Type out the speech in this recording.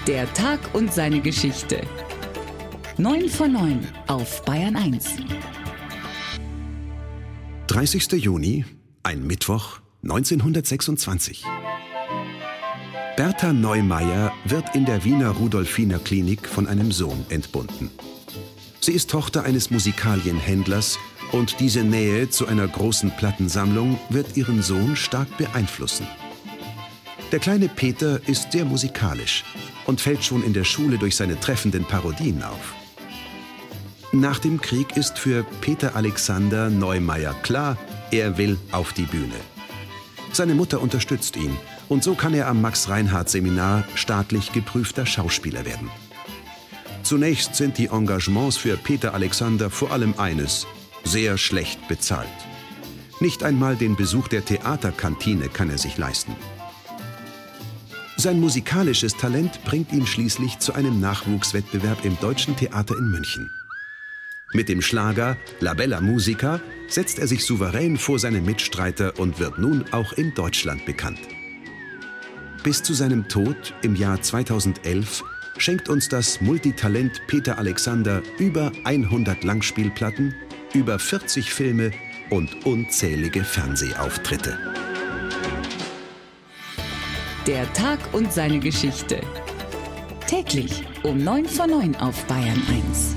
Der Tag und seine Geschichte. 9 von 9 auf Bayern 1. 30. Juni, ein Mittwoch, 1926. Bertha Neumeier wird in der Wiener Rudolfiner-Klinik von einem Sohn entbunden. Sie ist Tochter eines Musikalienhändlers und diese Nähe zu einer großen Plattensammlung wird ihren Sohn stark beeinflussen. Der kleine Peter ist sehr musikalisch und fällt schon in der Schule durch seine treffenden Parodien auf. Nach dem Krieg ist für Peter Alexander Neumeier klar, er will auf die Bühne. Seine Mutter unterstützt ihn und so kann er am Max-Reinhardt-Seminar staatlich geprüfter Schauspieler werden. Zunächst sind die Engagements für Peter Alexander vor allem eines: sehr schlecht bezahlt. Nicht einmal den Besuch der Theaterkantine kann er sich leisten. Sein musikalisches Talent bringt ihn schließlich zu einem Nachwuchswettbewerb im Deutschen Theater in München. Mit dem Schlager La Bella Musica setzt er sich souverän vor seine Mitstreiter und wird nun auch in Deutschland bekannt. Bis zu seinem Tod im Jahr 2011 schenkt uns das Multitalent Peter Alexander über 100 Langspielplatten, über 40 Filme und unzählige Fernsehauftritte. Der Tag und seine Geschichte. Täglich um 9 von 9 auf Bayern 1.